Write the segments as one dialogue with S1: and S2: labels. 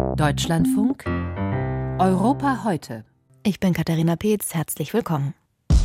S1: Deutschlandfunk Europa heute.
S2: Ich bin Katharina Peetz, herzlich willkommen.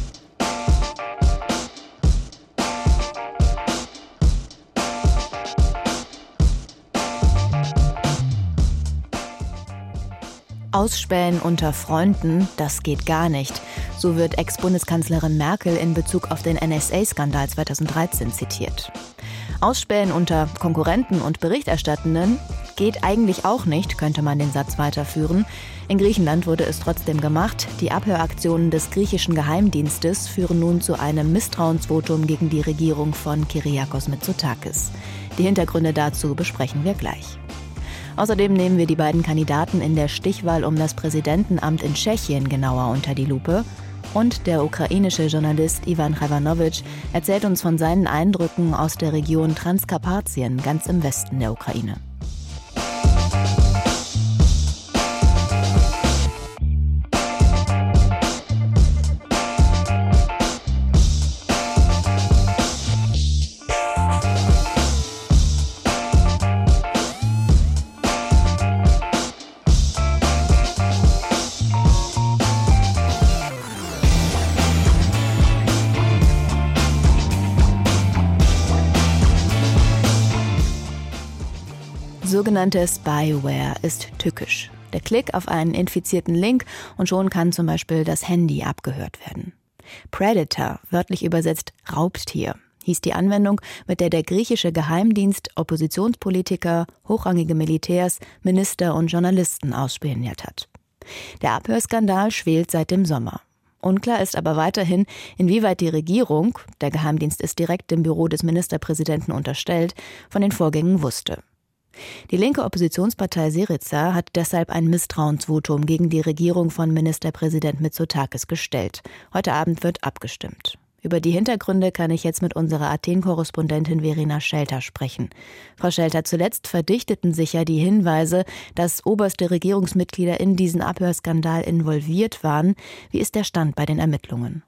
S2: Ausspähen unter Freunden, das geht gar nicht. So wird Ex-Bundeskanzlerin Merkel in Bezug auf den NSA-Skandal 2013 zitiert. Ausspähen unter Konkurrenten und Berichterstattenden geht eigentlich auch nicht, könnte man den Satz weiterführen. In Griechenland wurde es trotzdem gemacht. Die Abhöraktionen des griechischen Geheimdienstes führen nun zu einem Misstrauensvotum gegen die Regierung von Kyriakos Mitsotakis. Die Hintergründe dazu besprechen wir gleich. Außerdem nehmen wir die beiden Kandidaten in der Stichwahl um das Präsidentenamt in Tschechien genauer unter die Lupe. Und der ukrainische Journalist Ivan Hrivanović erzählt uns von seinen Eindrücken aus der Region Transkarpatien, ganz im Westen der Ukraine. Sogenannte Spyware ist tückisch. Der Klick auf einen infizierten Link und schon kann zum Beispiel das Handy abgehört werden. Predator, wörtlich übersetzt Raubtier, hieß die Anwendung, mit der der griechische Geheimdienst Oppositionspolitiker, hochrangige Militärs, Minister und Journalisten ausspioniert hat. Der Abhörskandal schwelt seit dem Sommer. Unklar ist aber weiterhin, inwieweit die Regierung, der Geheimdienst ist direkt dem Büro des Ministerpräsidenten unterstellt, von den Vorgängen wusste. Die linke Oppositionspartei Syriza hat deshalb ein Misstrauensvotum gegen die Regierung von Ministerpräsident Mitsotakis gestellt. Heute Abend wird abgestimmt. Über die Hintergründe kann ich jetzt mit unserer Athen-Korrespondentin Verena Schelter sprechen. Frau Schelter, zuletzt verdichteten sich ja die Hinweise, dass oberste Regierungsmitglieder in diesen Abhörskandal involviert waren. Wie ist der Stand bei den Ermittlungen?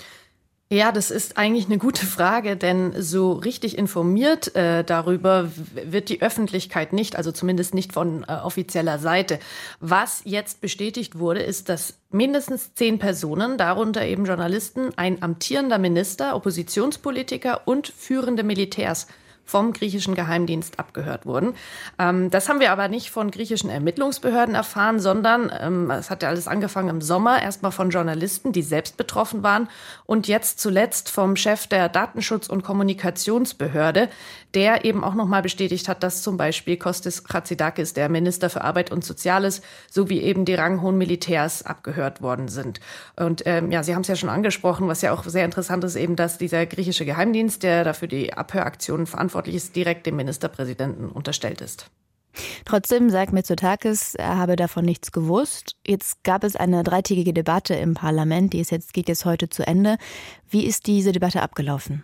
S3: Ja, das ist eigentlich eine gute Frage, denn so richtig informiert darüber wird die Öffentlichkeit nicht, also zumindest nicht von offizieller Seite. Was jetzt bestätigt wurde, ist, dass mindestens 10 Personen, darunter eben Journalisten, ein amtierender Minister, Oppositionspolitiker und führende Militärs vom griechischen Geheimdienst abgehört wurden. Das haben wir aber nicht von griechischen Ermittlungsbehörden erfahren, sondern es hat ja alles angefangen im Sommer, erstmal von Journalisten, die selbst betroffen waren und jetzt zuletzt vom Chef der Datenschutz- und Kommunikationsbehörde, der eben auch nochmal bestätigt hat, dass zum Beispiel Kostis Chatzidakis, der Minister für Arbeit und Soziales, sowie eben die ranghohen Militärs abgehört worden sind. Und Sie haben es ja schon angesprochen, was ja auch sehr interessant ist, eben, dass dieser griechische Geheimdienst, der dafür die Abhöraktionen verantwortlich ist, direkt dem Ministerpräsidenten unterstellt ist.
S2: Trotzdem sagt Mitsotakis, er habe davon nichts gewusst. Jetzt gab es eine 3-tägige Debatte im Parlament, geht jetzt heute zu Ende. Wie ist diese Debatte abgelaufen?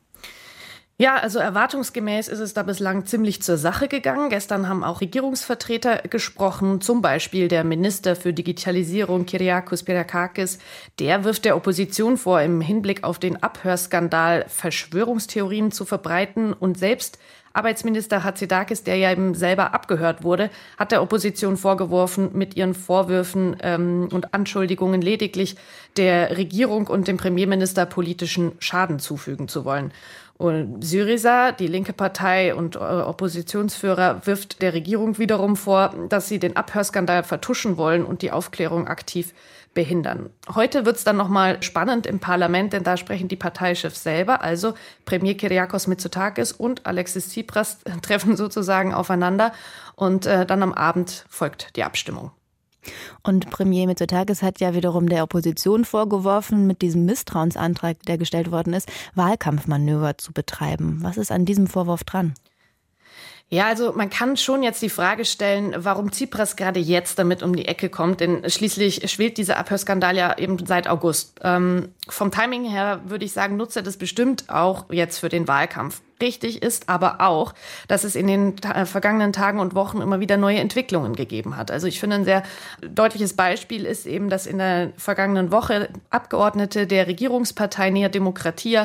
S3: Ja, also erwartungsgemäß ist es da bislang ziemlich zur Sache gegangen. Gestern haben auch Regierungsvertreter gesprochen, zum Beispiel der Minister für Digitalisierung Kyriakos Spyrakakis. Der wirft der Opposition vor, im Hinblick auf den Abhörskandal Verschwörungstheorien zu verbreiten. Und selbst Arbeitsminister Hatzidakis, der ja eben selber abgehört wurde, hat der Opposition vorgeworfen, mit ihren Vorwürfen und Anschuldigungen lediglich der Regierung und dem Premierminister politischen Schaden zufügen zu wollen. Und Syriza, die linke Partei und Oppositionsführer, wirft der Regierung wiederum vor, dass sie den Abhörskandal vertuschen wollen und die Aufklärung aktiv behindern. Heute wird es dann nochmal spannend im Parlament, denn da sprechen die Parteichefs selber, also Premier Kyriakos Mitsotakis und Alexis Tsipras treffen sozusagen aufeinander und dann am Abend folgt die Abstimmung.
S2: Und Premier Mitsotakis hat ja wiederum der Opposition vorgeworfen, mit diesem Misstrauensantrag, der gestellt worden ist, Wahlkampfmanöver zu betreiben. Was ist an diesem Vorwurf dran?
S3: Ja, also man kann schon jetzt die Frage stellen, warum Tsipras gerade jetzt damit um die Ecke kommt, denn schließlich schwelt dieser Abhörskandal ja eben seit August. Vom Timing her würde ich sagen, nutzt er das bestimmt auch jetzt für den Wahlkampf. Richtig ist aber auch, dass es in den vergangenen Tagen und Wochen immer wieder neue Entwicklungen gegeben hat. Also ich finde, ein sehr deutliches Beispiel ist eben, dass in der vergangenen Woche Abgeordnete der Regierungspartei Nea Demokratia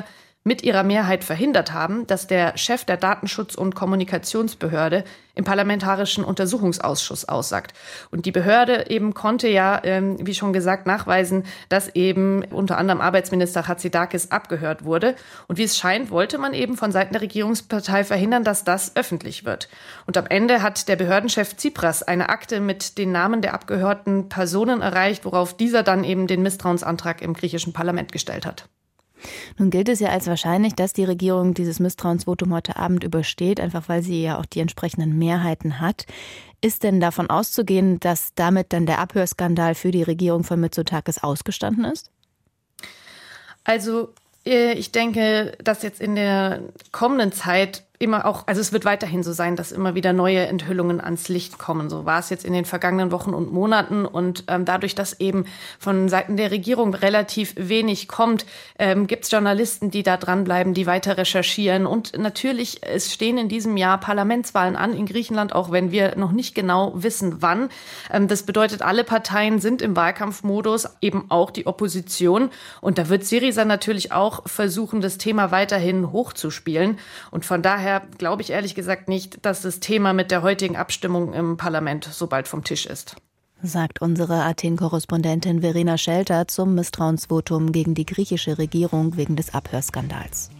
S3: mit ihrer Mehrheit verhindert haben, dass der Chef der Datenschutz- und Kommunikationsbehörde im Parlamentarischen Untersuchungsausschuss aussagt. Und die Behörde eben konnte ja, wie schon gesagt, nachweisen, dass eben unter anderem Arbeitsminister Hatzidakis abgehört wurde. Und wie es scheint, wollte man eben von Seiten der Regierungspartei verhindern, dass das öffentlich wird. Und am Ende hat der Behördenchef Tsipras eine Akte mit den Namen der abgehörten Personen erreicht, worauf dieser dann eben den Misstrauensantrag im griechischen Parlament gestellt hat.
S2: Nun gilt es ja als wahrscheinlich, dass die Regierung dieses Misstrauensvotum heute Abend übersteht, einfach weil sie ja auch die entsprechenden Mehrheiten hat. Ist denn davon auszugehen, dass damit dann der Abhörskandal für die Regierung von Mitsotakis ausgestanden ist?
S3: Also ich denke, dass jetzt in der kommenden Zeit immer auch, also es wird weiterhin so sein, dass immer wieder neue Enthüllungen ans Licht kommen. So war es jetzt in den vergangenen Wochen und Monaten. Und dadurch, dass eben von Seiten der Regierung relativ wenig kommt, gibt es Journalisten, die da dranbleiben, die weiter recherchieren. Und natürlich, es stehen in diesem Jahr Parlamentswahlen an in Griechenland, auch wenn wir noch nicht genau wissen, wann. Das bedeutet, alle Parteien sind im Wahlkampfmodus, eben auch die Opposition. Und da wird Syriza natürlich auch versuchen, das Thema weiterhin hochzuspielen. Und von daher glaube ich ehrlich gesagt nicht, dass das Thema mit der heutigen Abstimmung im Parlament so bald vom Tisch ist.
S2: Sagt unsere Athen-Korrespondentin Verena Schelter zum Misstrauensvotum gegen die griechische Regierung wegen des Abhörskandals.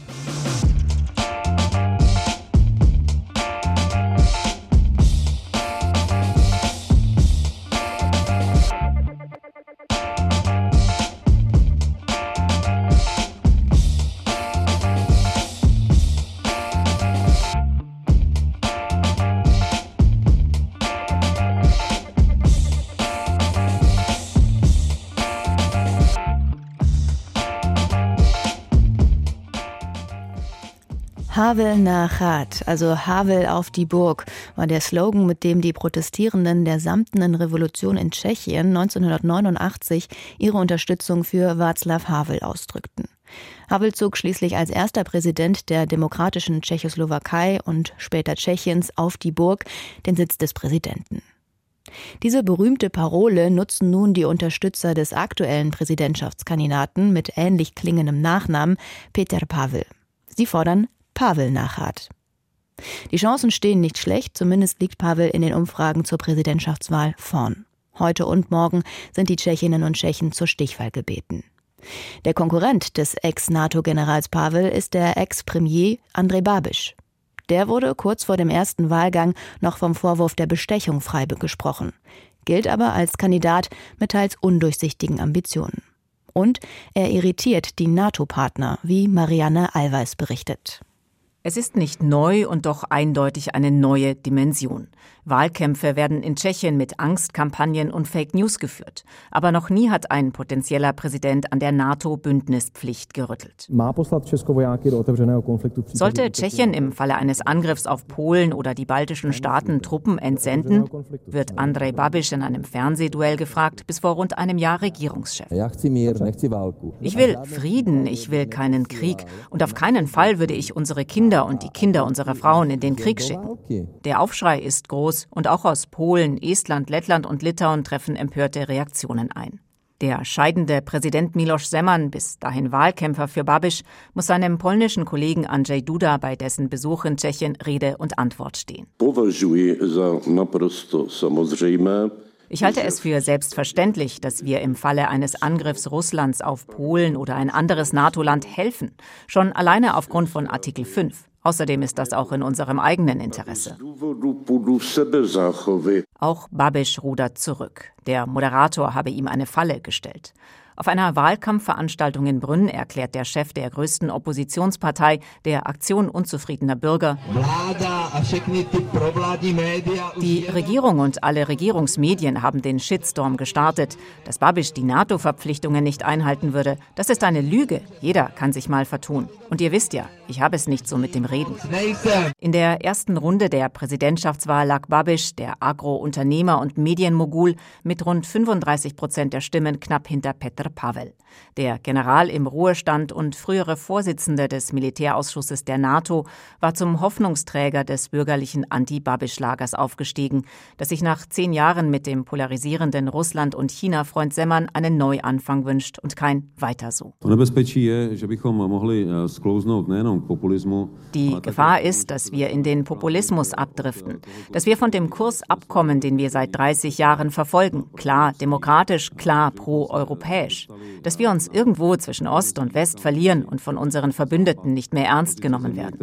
S2: Havel na Chat, also Havel auf die Burg, war der Slogan, mit dem die Protestierenden der Samtenen Revolution in Tschechien 1989 ihre Unterstützung für Václav Havel ausdrückten. Havel zog schließlich als erster Präsident der demokratischen Tschechoslowakei und später Tschechiens auf die Burg, den Sitz des Präsidenten. Diese berühmte Parole nutzen nun die Unterstützer des aktuellen Präsidentschaftskandidaten mit ähnlich klingendem Nachnamen, Peter Pavel. Sie fordern Pavel na Chat. Die Chancen stehen nicht schlecht, zumindest liegt Pavel in den Umfragen zur Präsidentschaftswahl vorn. Heute und morgen sind die Tschechinnen und Tschechen zur Stichwahl gebeten. Der Konkurrent des Ex-NATO-Generals Pavel ist der Ex-Premier Andrej Babiš. Der wurde kurz vor dem ersten Wahlgang noch vom Vorwurf der Bestechung freigesprochen, gilt aber als Kandidat mit teils undurchsichtigen Ambitionen. Und er irritiert die NATO-Partner, wie Marianne Allweis berichtet.
S4: Es ist nicht neu und doch eindeutig eine neue Dimension. Wahlkämpfe werden in Tschechien mit Angstkampagnen und Fake News geführt. Aber noch nie hat ein potenzieller Präsident an der NATO-Bündnispflicht gerüttelt. Sollte Tschechien im Falle eines Angriffs auf Polen oder die baltischen Staaten Truppen entsenden, wird Andrej Babiš in einem Fernsehduell gefragt, bis vor rund einem Jahr Regierungschef. Ich will Frieden, ich will keinen Krieg und auf keinen Fall würde ich unsere Kinder und die Kinder unserer Frauen in den Krieg schicken. Der Aufschrei ist groß und auch aus Polen, Estland, Lettland und Litauen treffen empörte Reaktionen ein. Der scheidende Präsident Miloš Zeman, bis dahin Wahlkämpfer für Babiš, muss seinem polnischen Kollegen Andrzej Duda bei dessen Besuch in Tschechien Rede und Antwort stehen. Ich halte es für selbstverständlich, dass wir im Falle eines Angriffs Russlands auf Polen oder ein anderes NATO-Land helfen, schon alleine aufgrund von Artikel 5. Außerdem ist das auch in unserem eigenen Interesse. Auch Babiš rudert zurück. Der Moderator habe ihm eine Falle gestellt. Auf einer Wahlkampfveranstaltung in Brünn erklärt der Chef der größten Oppositionspartei, der Aktion unzufriedener Bürger, die Regierung und alle Regierungsmedien haben den Shitstorm gestartet. Dass Babiš die NATO-Verpflichtungen nicht einhalten würde, das ist eine Lüge. Jeder kann sich mal vertun. Und ihr wisst ja, ich habe es nicht so mit dem Reden. In der ersten Runde der Präsidentschaftswahl lag Babiš, der Agro-Unternehmer und Medienmogul, mit rund 35% der Stimmen knapp hinter Petr Pavel. Der General im Ruhestand und frühere Vorsitzende des Militärausschusses der NATO war zum Hoffnungsträger des bürgerlichen Anti-Babiš-Lagers aufgestiegen, das sich nach 10 Jahren mit dem polarisierenden Russland- und China-Freund Zeman einen Neuanfang wünscht und kein Weiter so. Die Gefahr ist, dass wir in den Populismus abdriften, dass wir von dem Kurs abkommen, den wir seit 30 Jahren verfolgen, klar demokratisch, klar pro-europäisch, dass wir uns irgendwo zwischen Ost und West verlieren und von unseren Verbündeten nicht mehr ernst genommen werden.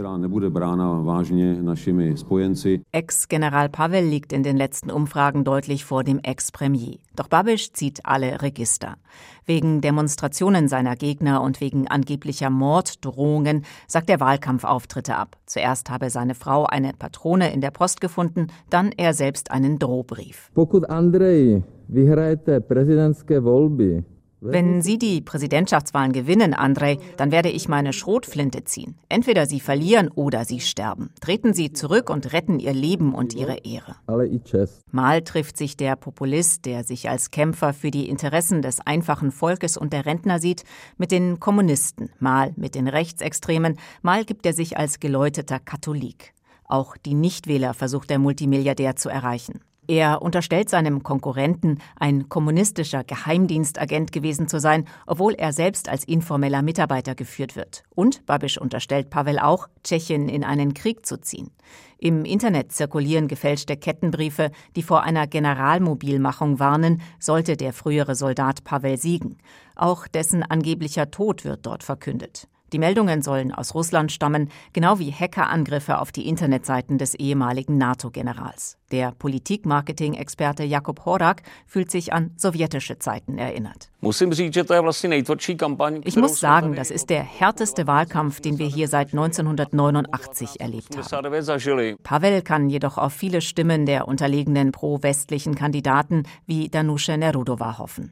S4: Ex-General Pavel liegt in den letzten Umfragen deutlich vor dem Ex-Premier. Doch Babiš zieht alle Register. Wegen Demonstrationen seiner Gegner und wegen angeblicher Morddrohungen sagt er Wahlkampfauftritte ab. Zuerst habe seine Frau eine Patrone in der Post gefunden, dann er selbst einen Drohbrief. Wenn Sie die Präsidentschaftswahlen gewinnen, Andrej, dann werde ich meine Schrotflinte ziehen. Entweder Sie verlieren oder Sie sterben. Treten Sie zurück und retten Ihr Leben und Ihre Ehre. Mal trifft sich der Populist, der sich als Kämpfer für die Interessen des einfachen Volkes und der Rentner sieht, mit den Kommunisten, mal mit den Rechtsextremen, mal gibt er sich als geläuteter Katholik. Auch die Nichtwähler versucht der Multimilliardär zu erreichen. Er unterstellt seinem Konkurrenten, ein kommunistischer Geheimdienstagent gewesen zu sein, obwohl er selbst als informeller Mitarbeiter geführt wird. Und Babiš unterstellt Pavel auch, Tschechien in einen Krieg zu ziehen. Im Internet zirkulieren gefälschte Kettenbriefe, die vor einer Generalmobilmachung warnen, sollte der frühere Soldat Pavel siegen. Auch dessen angeblicher Tod wird dort verkündet. Die Meldungen sollen aus Russland stammen, genau wie Hackerangriffe auf die Internetseiten des ehemaligen NATO-Generals. Der Politik-Marketing-Experte Jakub Horak fühlt sich an sowjetische Zeiten erinnert. Ich muss sagen, das ist der härteste Wahlkampf, den wir hier seit 1989 erlebt haben. Pavel kann jedoch auf viele Stimmen der unterlegenen pro-westlichen Kandidaten wie Danuše Nerudová hoffen.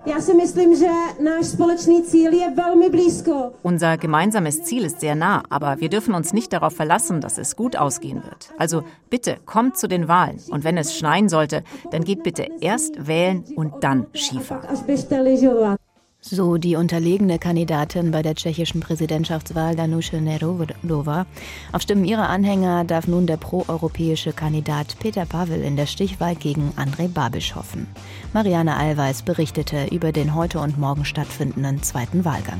S4: Unser gemeinsames Ziel ist sehr nah, aber wir dürfen uns nicht darauf verlassen, dass es gut ausgehen wird. Also bitte, kommt zu den Wahlen. Und wenn es schneien sollte, dann geht bitte erst wählen und dann Skifahren.
S2: So die unterlegene Kandidatin bei der tschechischen Präsidentschaftswahl Danuše Nerudová. Auf Stimmen ihrer Anhänger darf nun der proeuropäische Kandidat Petr Pavel in der Stichwahl gegen Andrej Babiš hoffen. Marianne Allweis berichtete über den heute und morgen stattfindenden zweiten Wahlgang.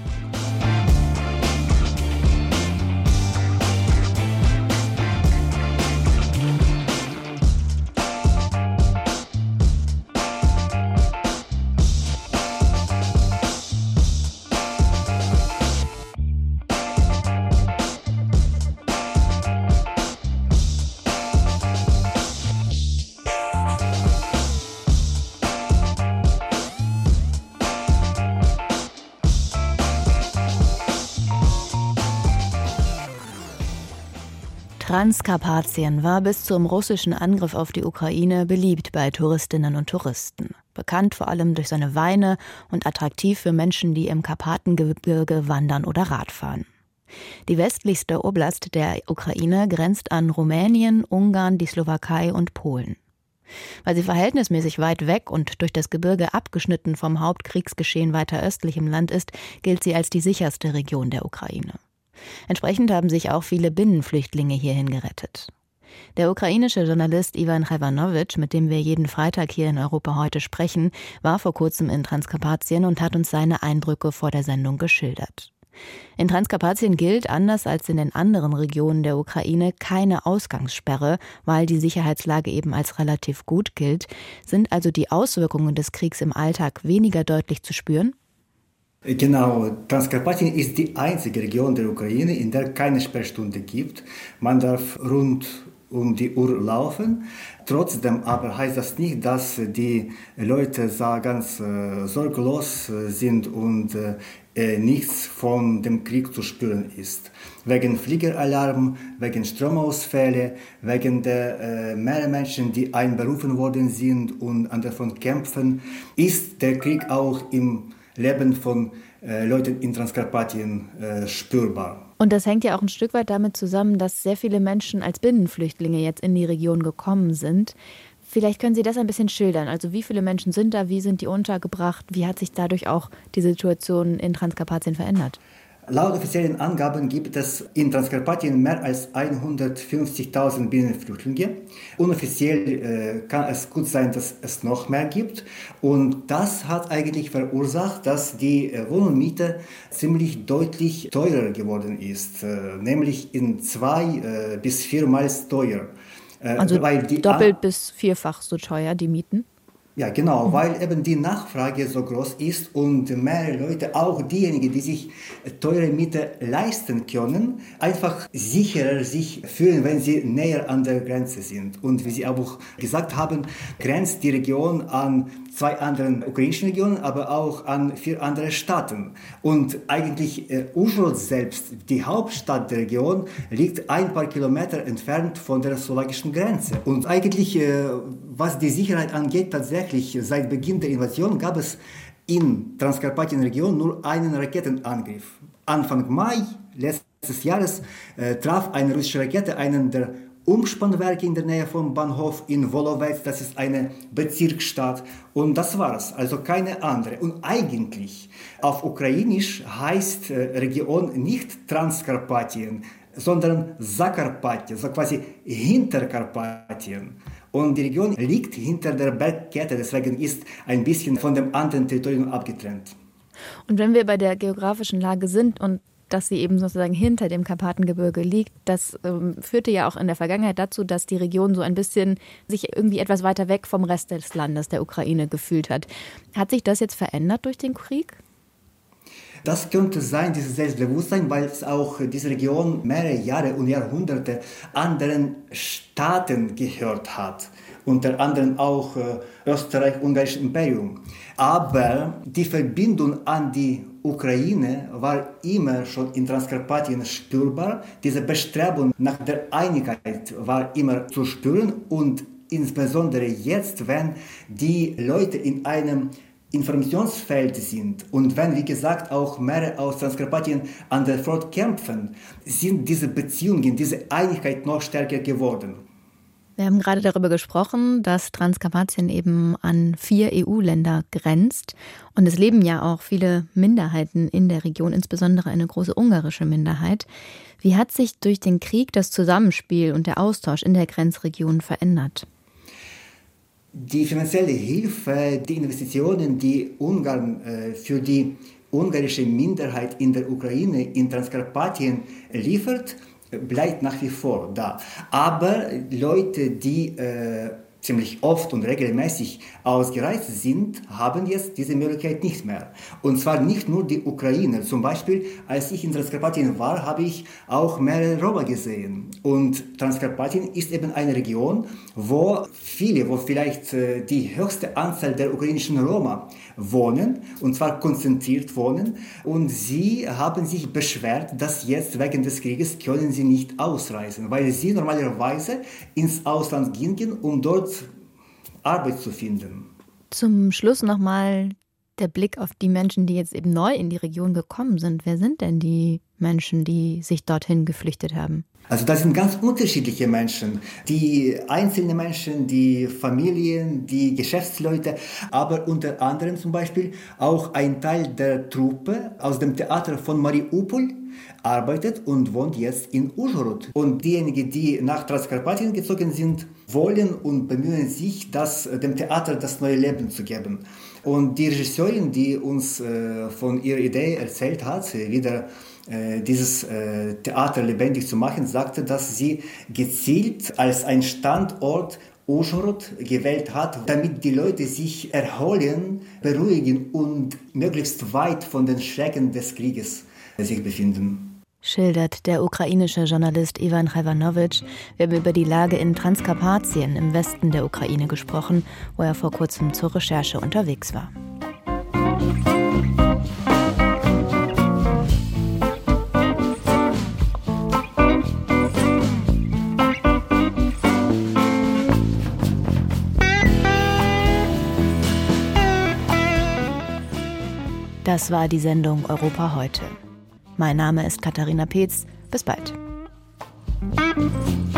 S2: Transkarpatien war bis zum russischen Angriff auf die Ukraine beliebt bei Touristinnen und Touristen. Bekannt vor allem durch seine Weine und attraktiv für Menschen, die im Karpatengebirge wandern oder Radfahren. Die westlichste Oblast der Ukraine grenzt an Rumänien, Ungarn, die Slowakei und Polen. Weil sie verhältnismäßig weit weg und durch das Gebirge abgeschnitten vom Hauptkriegsgeschehen weiter östlich im Land ist, gilt sie als die sicherste Region der Ukraine. Entsprechend haben sich auch viele Binnenflüchtlinge hierhin gerettet. Der ukrainische Journalist Ivan Chaivanowitsch, mit dem wir jeden Freitag hier in Europa heute sprechen, war vor kurzem in Transkarpatien und hat uns seine Eindrücke vor der Sendung geschildert. In Transkarpatien gilt, anders als in den anderen Regionen der Ukraine, keine Ausgangssperre, weil die Sicherheitslage eben als relativ gut gilt. Sind also die Auswirkungen des Kriegs im Alltag weniger deutlich zu spüren?
S5: Genau, Transkarpatien ist die einzige Region der Ukraine, in der keine Sperrstunde gibt. Man darf rund um die Uhr laufen. Trotzdem aber heißt das nicht, dass die Leute ganz sorglos sind und nichts von dem Krieg zu spüren ist. Wegen Fliegeralarm, wegen Stromausfälle, wegen der mehreren Menschen, die einberufen worden sind und davon kämpfen, ist der Krieg auch im Leben von Leuten in Transkarpatien spürbar.
S2: Und das hängt ja auch ein Stück weit damit zusammen, dass sehr viele Menschen als Binnenflüchtlinge jetzt in die Region gekommen sind. Vielleicht können Sie das ein bisschen schildern. Also wie viele Menschen sind da, wie sind die untergebracht, wie hat sich dadurch auch die Situation in Transkarpatien verändert?
S5: Laut offiziellen Angaben gibt es in Transkarpatien mehr als 150.000 Binnenflüchtlinge. Unoffiziell kann es gut sein, dass es noch mehr gibt. Und das hat eigentlich verursacht, dass die Wohnmiete ziemlich deutlich teurer geworden ist. Nämlich in 2 bis 4-mal teuer.
S2: Also weil doppelt bis vierfach so teuer, die Mieten?
S5: Ja, genau, weil eben die Nachfrage so groß ist und mehrere Leute, auch diejenigen, die sich teure Miete leisten können, einfach sicherer sich fühlen, wenn sie näher an der Grenze sind. Und wie Sie auch gesagt haben, grenzt die Region an 2 anderen ukrainischen Regionen, aber auch an 4 andere Staaten. Und eigentlich Užhorod selbst, die Hauptstadt der Region, liegt ein paar Kilometer entfernt von der slowakischen Grenze. Und eigentlich, was die Sicherheit angeht, tatsächlich seit Beginn der Invasion gab es in Transkarpatien-Region nur einen Raketenangriff. Anfang Mai letztes Jahres traf eine russische Rakete einen der Umspannwerke in der Nähe vom Bahnhof in Wolowetz, das ist eine Bezirksstadt, und das war's, also keine andere. Und eigentlich auf Ukrainisch heißt Region nicht Transkarpatien, sondern Zakarpatien, so quasi Hinterkarpatien. Und die Region liegt hinter der Bergkette, deswegen ist ein bisschen von dem anderen Territorium abgetrennt.
S2: Und wenn wir bei der geografischen Lage sind und dass sie eben sozusagen hinter dem Karpatengebirge liegt, das führte ja auch in der Vergangenheit dazu, dass die Region so ein bisschen sich irgendwie etwas weiter weg vom Rest des Landes, der Ukraine, gefühlt hat. Hat sich das jetzt verändert durch den Krieg?
S5: Das könnte sein, dieses Selbstbewusstsein, weil es auch diese Region mehrere Jahre und Jahrhunderte anderen Staaten gehört hat. Unter anderem auch Österreich-Ungarisches Imperium. Aber die Verbindung an die Ukraine war immer schon in Transkarpatien spürbar. Diese Bestrebung nach der Einigkeit war immer zu spüren. Und insbesondere jetzt, wenn die Leute in einem Informationsfeld sind und wenn, wie gesagt, auch mehrere aus Transkarpatien an der Front kämpfen, sind diese Beziehungen, diese Einigkeit noch stärker geworden.
S2: Wir haben gerade darüber gesprochen, dass Transkarpatien eben an 4 EU-Länder grenzt. Und es leben ja auch viele Minderheiten in der Region, insbesondere eine große ungarische Minderheit. Wie hat sich durch den Krieg das Zusammenspiel und der Austausch in der Grenzregion verändert?
S5: Die finanzielle Hilfe, die Investitionen, die Ungarn für die ungarische Minderheit in der Ukraine, in Transkarpatien liefert, bleibt nach wie vor da. Aber Leute, die ziemlich oft und regelmäßig ausgereist sind, haben jetzt diese Möglichkeit nicht mehr. Und zwar nicht nur die Ukrainer. Zum Beispiel, als ich in Transkarpatien war, habe ich auch mehrere Roma gesehen. Und Transkarpatien ist eben eine Region, wo vielleicht die höchste Anzahl der ukrainischen Roma wohnen, und zwar konzentriert wohnen. Und sie haben sich beschwert, dass jetzt wegen des Krieges können sie nicht ausreisen, weil sie normalerweise ins Ausland gingen, um dort Arbeit zu finden.
S2: Zum Schluss nochmal der Blick auf die Menschen, die jetzt eben neu in die Region gekommen sind. Wer sind denn die Menschen, die sich dorthin geflüchtet haben?
S5: Also das sind ganz unterschiedliche Menschen. Die einzelnen Menschen, die Familien, die Geschäftsleute, aber unter anderem zum Beispiel auch ein Teil der Truppe aus dem Theater von Mariupol arbeitet und wohnt jetzt in Užhorod. Und diejenigen, die nach Transkarpatien gezogen sind, wollen und bemühen sich, dem Theater das neue Leben zu geben. Und die Regisseurin, die uns von ihrer Idee erzählt hat, wieder dieses Theater lebendig zu machen, sagte, dass sie gezielt als ein Standort Užhorod gewählt hat, damit die Leute sich erholen, beruhigen und möglichst weit von den Schrecken des Krieges sich befinden.
S2: Schildert der ukrainische Journalist Ivan Chaivanowitsch. Wir haben über die Lage in Transkarpatien im Westen der Ukraine gesprochen, wo er vor kurzem zur Recherche unterwegs war. Das war die Sendung Europa heute. Mein Name ist Katharina Peetz. Bis bald.